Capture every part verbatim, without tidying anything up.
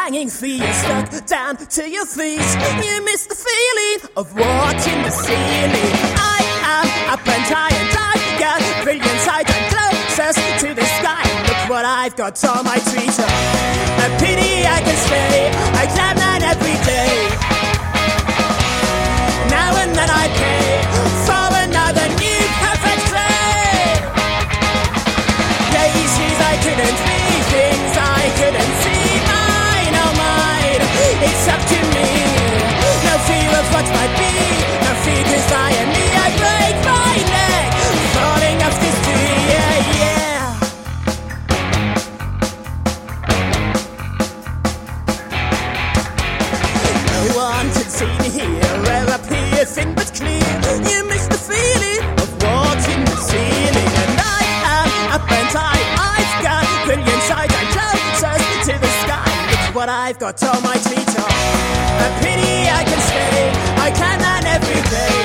hanging feet stuck down to your feet. You miss the feeling of watching the ceiling. I am up and high and I've got brilliant sight and closest to the sky. Look what I've got on my Twitter. A pity I can stay. I climb that every day. Now and then I pay for another new perfect day. Places I couldn't be, things I couldn't see. Mine, oh mine, it's up to me. No fear of what might be, no fear cause I am me. I break my neck, falling off this tree, yeah, yeah. No one can see me here, where I appear thin but clear. You miss the feeling of watching the ceiling. And I am up and high, I've got brilliant sight and closest to the sky. Look what I've got on my Twitter. A pity I can stay, I can and every day.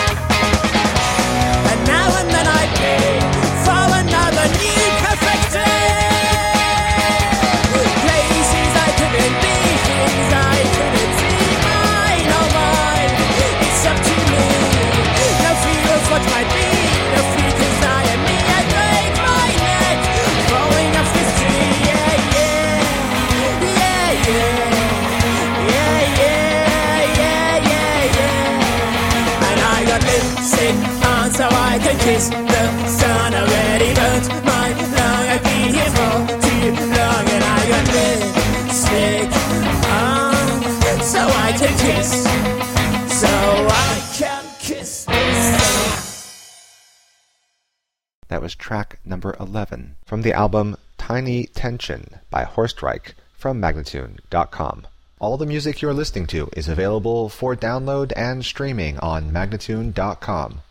And now and then I pay for another new perfect day. Places I couldn't be, things I couldn't see. Mine, oh mine, it's up to me. No fear of what might be, no fear cause I am me. I break my neck, falling off this tree, yeah, yeah. Yeah, yeah. Yeah, yeah, yeah, yeah, yeah. And I got lipstick on so I can kiss the sun. Already burnt my lung, I've been here for too long. And I got lipstick on so I can kiss, so I can kiss the sun. That was track number eleven from the album Tiny Tension by Horstreich from Magnatune dot com. All the music you're listening to is available for download and streaming on Magnatune dot com.